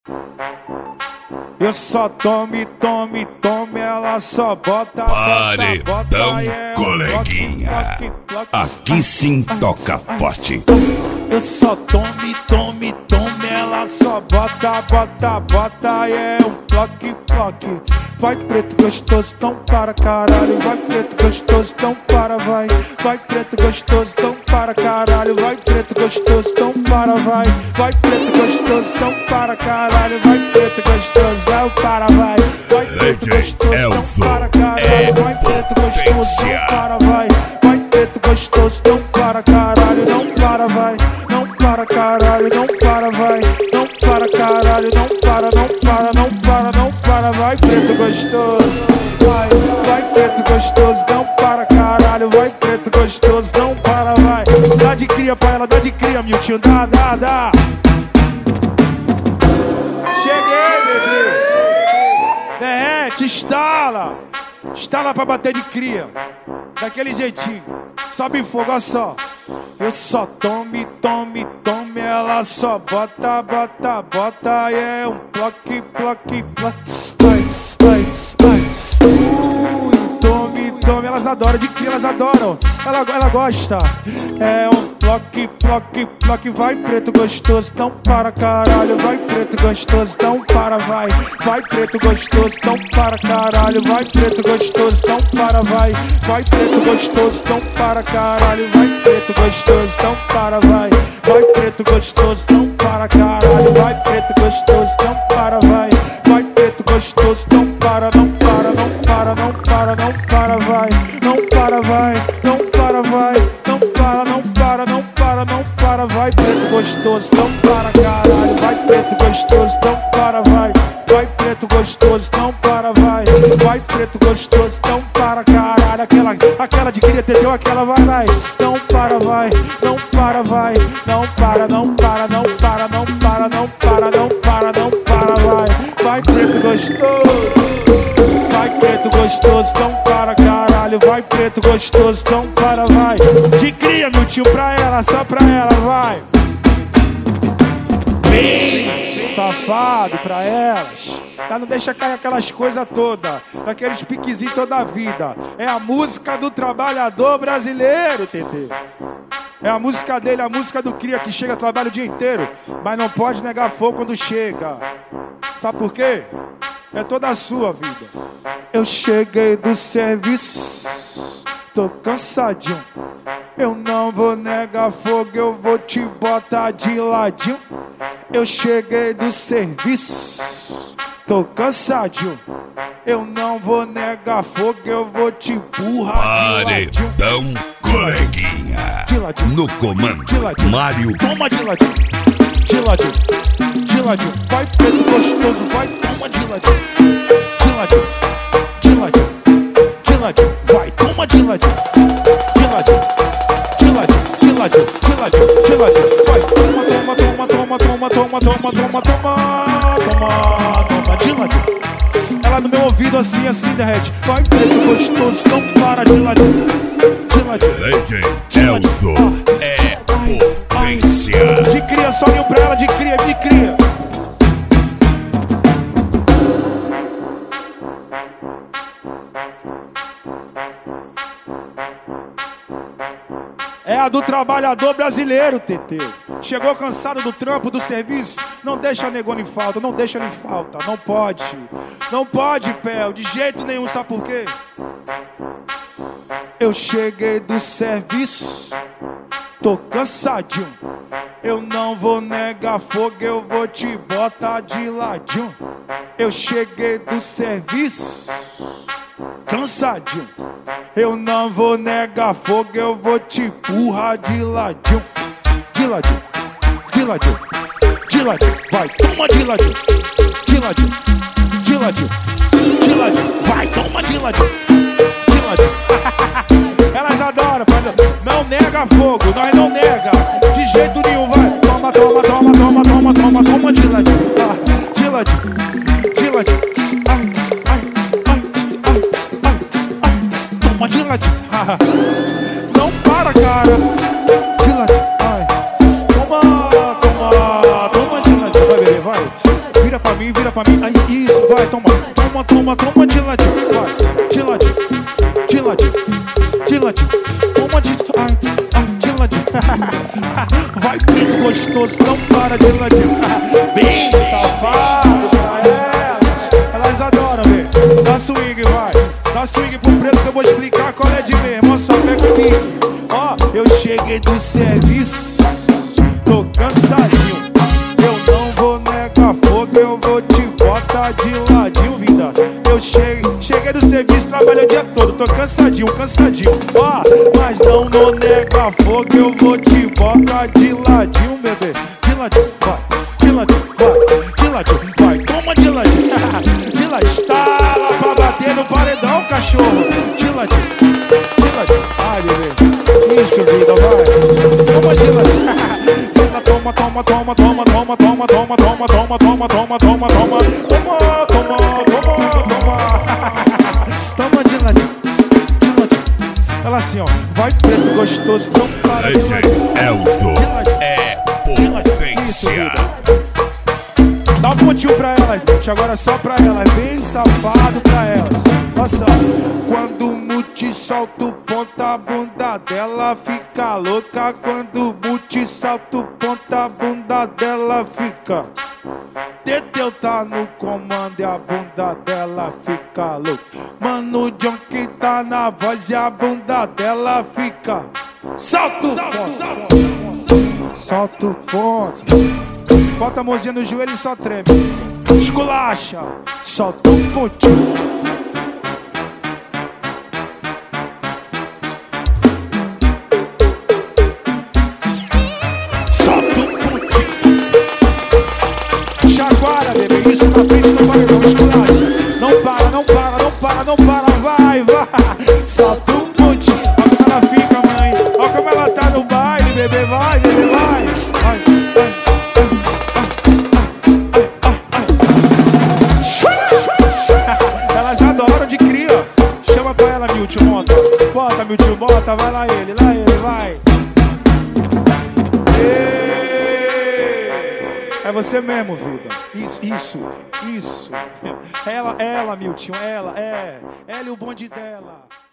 Eu só tome, tome, tome, ela só bota, Paredão, coleguinha. Aqui sim toca forte. Eu só tome, tome, tome, ela só bota, bota, bota, é um ploque, ploque. Vai preto gostoso, tão para caralho. Vai preto gostoso, tão para, vai. Vai preto gostoso, tão para caralho. Vai preto gostoso, tão para, vai. Vai preto gostoso, tão para caralho. Vai preto gostoso, tão para, vai. Vai preto gostoso, tão para caralho. Vai preto gostoso, tão para, vai. Vai preto gostoso, tão para caralho. Não para, vai. Não para caralho, não para, vai. Não para caralho, não para, não para, não para, não para, vai preto gostoso. Vai, vai preto gostoso, não para caralho. Vai preto gostoso, não para, vai. Dá de cria pra ela, dá de cria, Miltinho, dá, dá, dá. Cheguei, bebê. Derrete, estala. Estala pra bater de cria. Daquele jeitinho. Sobe fogo, olha só. Eu só tome, tome, tome, ela só bota, bota, bota, é um ploque, ploque, ploque. Vai, vai, vai. Tome, tome, elas adoram, de cria elas adoram. Ela gosta. É um ploque, ploque, ploque. Vai preto gostoso, não para caralho. Vai preto gostoso, não para, vai. Vai preto gostoso, não para caralho. Vai preto gostoso, não para, vai. Vai preto gostoso, não para caralho. Vai preto gostoso, não para, vai. Vai preto gostoso, não para caralho. Vai preto gostoso, não para, vai. Vai preto gostoso, não para, não para, não para, não para, não para, vai. Não para, vai. Não para, vai. Não para, não para, não para, não para, vai. Preto gostoso, não para caralho. Vai preto gostoso, não para, vai. Vai preto gostoso, não para, vai. Vai preto gostoso, não para caralho. Aquela de queria ter deu, aquela vai, vai. Não para, vai. Não para, vai. Não para, não para, não para, não para, não para, não para, não para, vai. Vai preto gostoso. Vai preto gostoso, não para caralho. Vai preto gostoso, não para, vai. De cria, meu tio, pra ela, só pra ela, vai. Bem safado pra elas. Ela não deixa cair aquelas coisas todas, aqueles piquezinhos toda a vida. É a música do trabalhador brasileiro, TT. É a música dele, a música do cria que chega, trabalha o dia inteiro, mas não pode negar fogo quando chega. Sabe por quê? É toda a sua vida. Eu cheguei do serviço, tô cansadinho. Eu não vou negar fogo, eu vou te botar de ladinho. Eu cheguei do serviço, tô cansadinho. Eu não vou negar fogo, eu vou te empurrar Paredão, coleguinha. No comando, Mário. Toma de ladinho, de ladinho, de ladinho. Vai preto gostoso, vai, toma de ladinho, de ladinho, de ladinho, de ladinho. Vai, toma de ladinho, de ladinho, de ladinho, de ladinho, de ladinho, de ladinho. Vai, toma, toma, toma, toma, toma, toma, toma, toma, toma, toma de ladinho. Ela no meu ouvido assim, assim, derrete. Vai preto gostoso, não para de ladinho, de ladinho. DJ Elzo é potência. De cria, só olho pra ela, de cria, de cria. É a do trabalhador brasileiro, TT. Chegou cansado do trampo, do serviço, não deixa a negona em falta, não deixa ela em falta. Não pode, não pode, Pel, de jeito nenhum, sabe por quê? Eu cheguei do serviço, tô cansadinho. Eu não vou negar fogo, eu vou te botar de ladinho. Eu cheguei do serviço, cansadinho. Eu não vou negar fogo, eu vou te empurrar de ladinho. De ladinho, de ladinho, de ladinho. Vai, toma de ladinho, de ladinho, de ladinho, de ladinho. Vai, toma de ladinho, de ladinho. Elas adoram, não nega fogo, nós não nega, de jeito nenhum, vai. Toma, toma, toma, toma, toma, toma, toma de ladinho, de ladinho, de ladinho. Toma de ladinho, não para, cara. De ladinho, vai. Toma, toma, toma de ladinho, vai, bebê, vai. Vira pra mim, vira pra mim. Aí, isso, vai, toma, toma, toma, toma de ladinho. Vai, de ladinho, de ladinho, de ladinho. Toma de... Ai, de ladinho. Vai, preto gostoso, não para de ladinho. Bem safado pra elas adoram ver. Dá swing, vai, dá swing pro preto que eu vou explicar qual é de mesmo. Ó, só pega o pique. Ó, eu cheguei do serviço, tô cansadinho. Eu não vou negar fogo, eu vou te botar de ladinho, vida. Eu cheguei do serviço, trabalhei o dia todo, tô cansadinho, cansadinho. Ó, mas não nega fogo, eu vou te botar de ladinho, bebê. De ladinho, vai, de ladinho, vai, de ladinho, vai. Toma de ladinho, de ladinho. Estala pra bater no paredão, cachorro. De ladinho, de ladinho. Ai, bebê. Isso, vida, vai. Toma de ladinho. Toma, toma, toma, toma, toma, toma, toma, toma, toma, toma, toma, toma, toma, toma, toma, toma. Toma de ladinho, de ladinho. Ela assim, ó, vai preto gostoso, então para de ladinho. Elzo é potência. Dá um pontinho pra elas, gente, agora só pra elas, bem safado pra elas. Olha só, quando o Muti solta o ponta, a bunda dela fica louca. Quando o Muti solta o ponta, a bunda dela fica. Teteu tá no comando e a bunda dela fica louca. Mano, o John que tá na voz e a bunda dela fica. Solta o ponto, solta o ponto. Bota a mãozinha no joelho e só treme. Esculacha, solta um pontinho. Solta um pontinho. Chacoalha, bebê, isso na frente não vai não. Esculacha, não para, não para, não para, não para. Vai, vai. Solta um pontinho. Olha como ela fica, mãe. Olha como ela tá no baile, bebê, vai, bebê, vai. Vai, vai. Elas adoram de cria. Chama pra ela, Milton, monta. Bota, Milton, bota, vai lá ele, vai. É você mesmo, vida. Isso. Ela, Milton, ela e o bonde dela.